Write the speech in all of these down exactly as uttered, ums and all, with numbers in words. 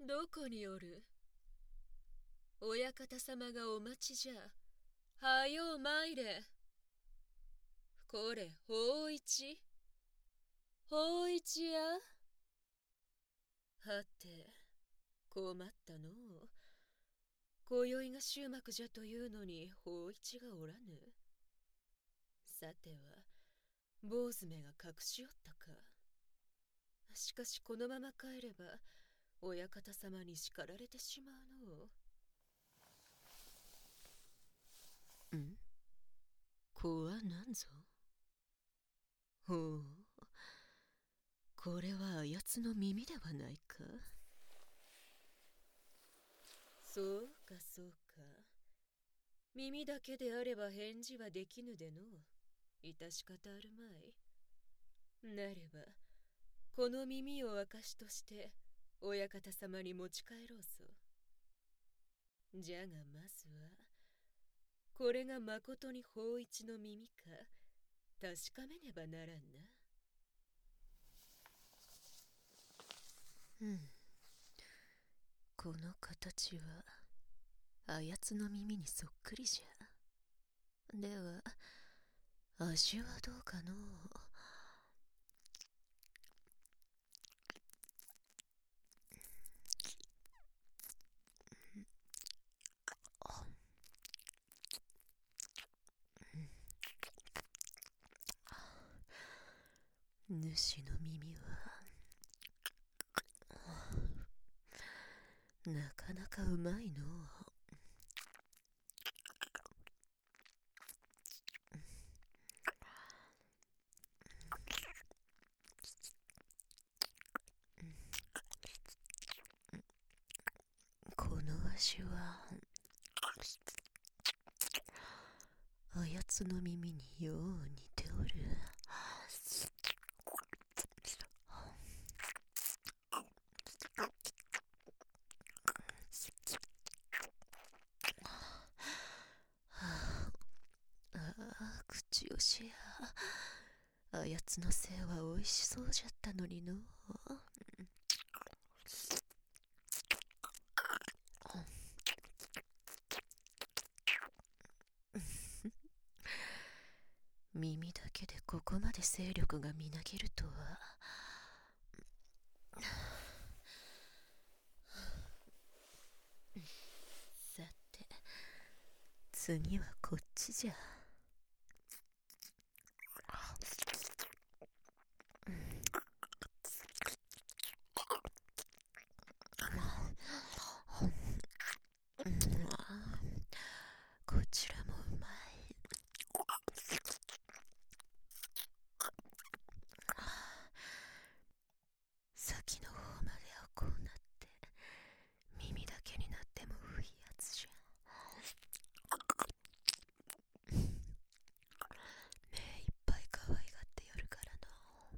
どこにおる？親方様がお待ちじゃ。はよう参れ。これ、法一法一や。はて、困ったのう。今宵が終幕じゃというのに法一がおらぬ。さては、坊主めが隠しおったか。しかしこのまま帰れば、親方様に叱られてしまうのう。ん？子は何ぞ？ほう、これはあやつの耳ではないか。そうかそうか。耳だけであれば返事はできぬでの。致し方あるまい。なれば、この耳を証として、親方様に持ち帰ろうぞ。じゃがまずは、これがまことに法一の耳か、確かめねばならんな。うん。この形は、あやつの耳にそっくりじゃ。では、味はどうかのう。主の耳はなかなかうまいのう。この味はあやつの耳によう似ておる。ああ、口よしや。あやつのせいはおいしそうじゃったのにのう。耳だけでここまで勢力がみなぎるとは。さて、次はこっちじゃ。こちらもうまい。先の方まではこうなって、耳だけになってもういいやつじゃ。目いっぱい可愛がってやるからの。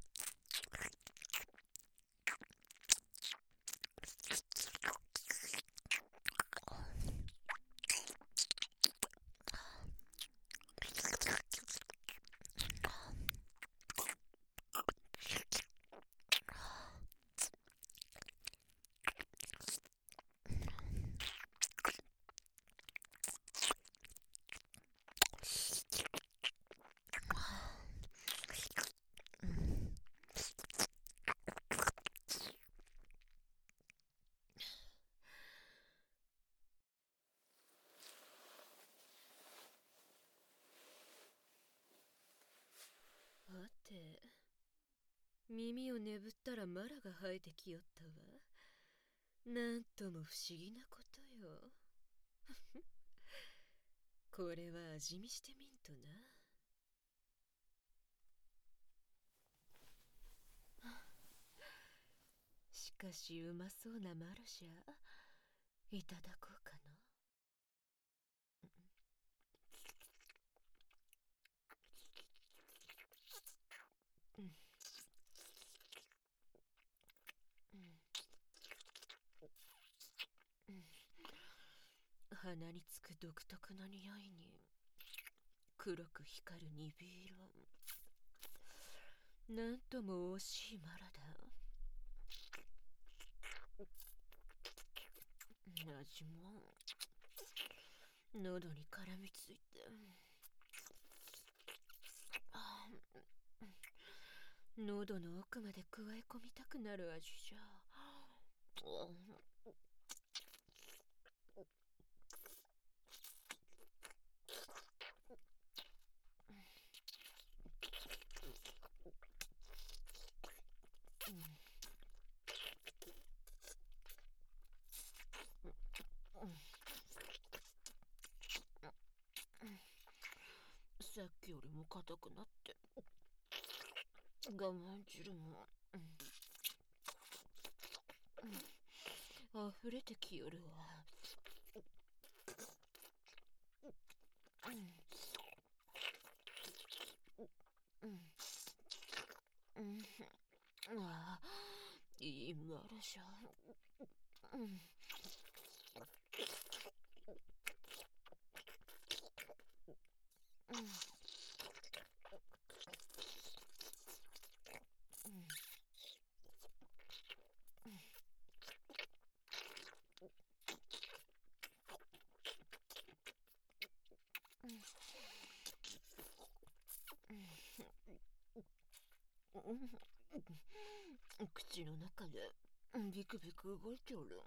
はて、耳をねぶったらマラが生えてきよったわ。なんとも不思議なことよ。これは味見してみんとな。しかしうまそうなマラじゃ。いただこうかな。うん。うん。鼻につく独特の匂いに黒く光る鈍色。なんとも惜しいマラだ。 味も喉に絡みついて、あ喉の奥まで加え込みたくなる味じゃ。さっきよりも硬くなって我慢汁も、うん、溢れてきよるわ。うんうん、ああ、いいマラシャ。うん、口の中でビクビク動いておる。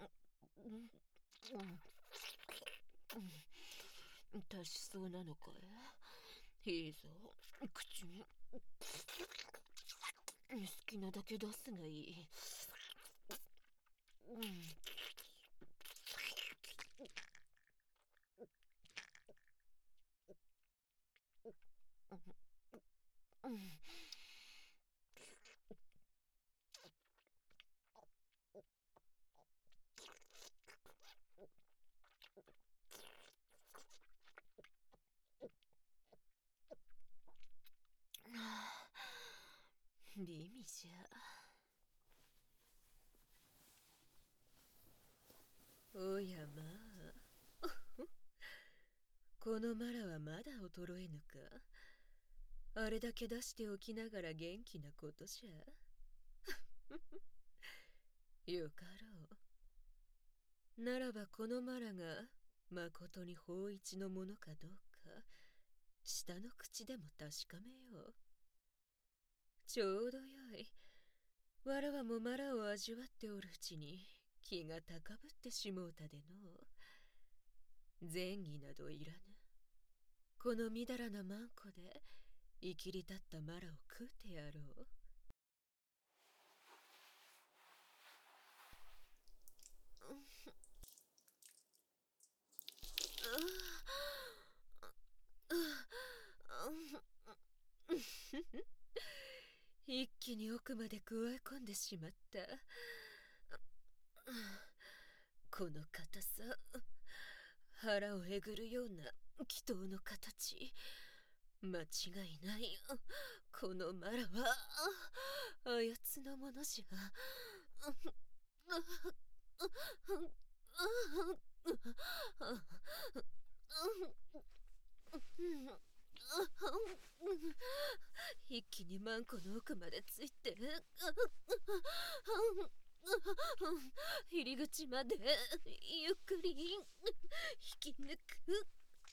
足しそうなのかい？いいぞ、口に好きなだけ出すがいい。うん、うん、美味じゃ。おやまあこのマラはまだ衰えぬか。あれだけ出しておきながら元気なことじゃ。よかろう。ならばこのマラがまことに法一のものかどうか下の口でも確かめよう。ちょうどよい。わらわもマラを味わっておるうちに気が高ぶってしもうたでのう。前儀などいらぬ。このみだらなマンコで生きり立ったマラを食うてやろう。一気に奥まで加え込んでしまった。この硬さ、腹をえぐるような祈祷の形、間違いない。このマラはあやつのものじゃ。一気にマンコの奥までついて入り口までゆっくり引き抜く。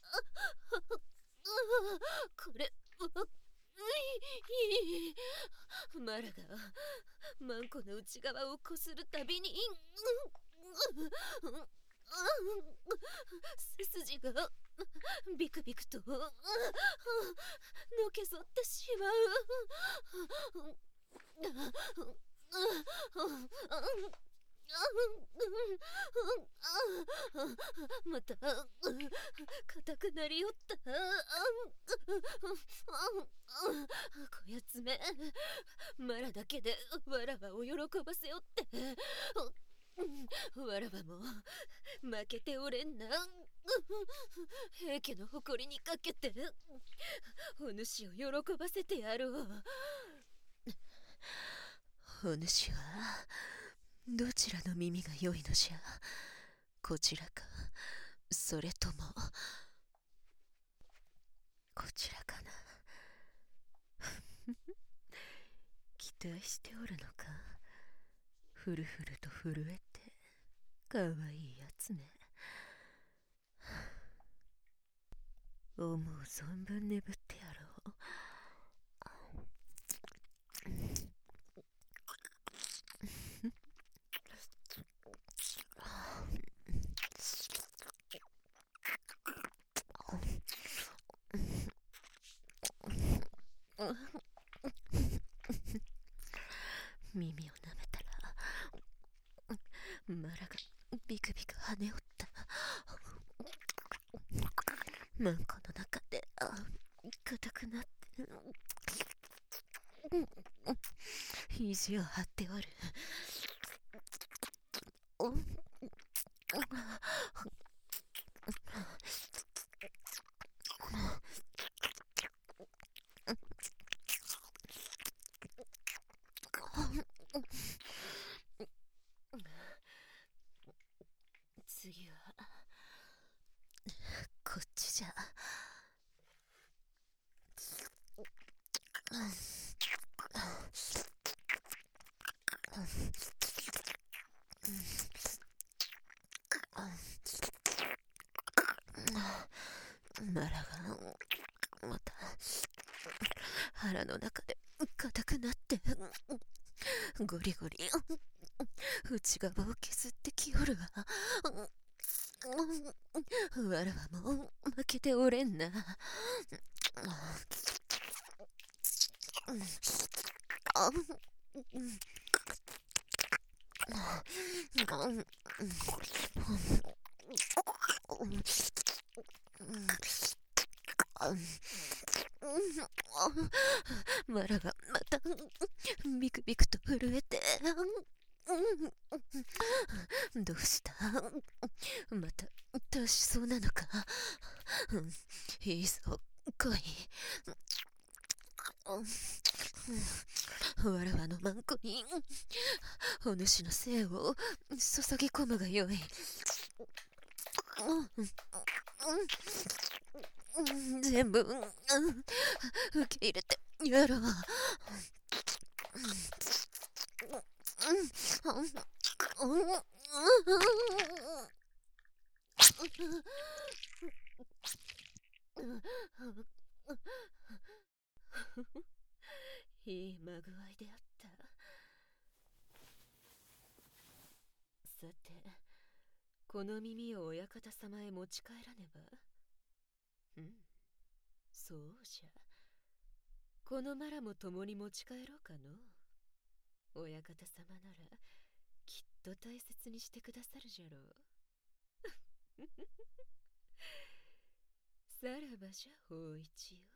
これマラがマンコの内側をこするたびに背筋がビクビクとのけぞってしまう。また硬くなりよった。こやつめマラだけでわらわを喜ばせよって。わらわも負けておれんな。平家の誇りにかけてお主を喜ばせてやろう。お主はどちらの耳が良いのじゃ。こちらか、それともこちらかな。期待しておるのか。ふるふると震えてかわいいやつね。思う存分眠ってやろう。耳を舐めたらマラがビクビク跳ねおった。マンコの中で硬くなって意地を張っておる。次はこっちじゃ。マラがまた腹の中で硬くなってゴリゴリ内側を削ってきよるわ。わらはもう負けておれんな。マラがまたビクビクと震えて、どうした？また達しそうなのか？いいぞ来い。わらわのマンコにお主の精を注ぎ込むがよい。全部受け入れてやろう。いいまぐわいであった。さて、この耳を親方様へ持ち帰らねば。うん、そうじゃ。このマラも共に持ち帰ろうかの。親方様ならきっと大切にしてくださるじゃろう。さらばじゃ法一よ。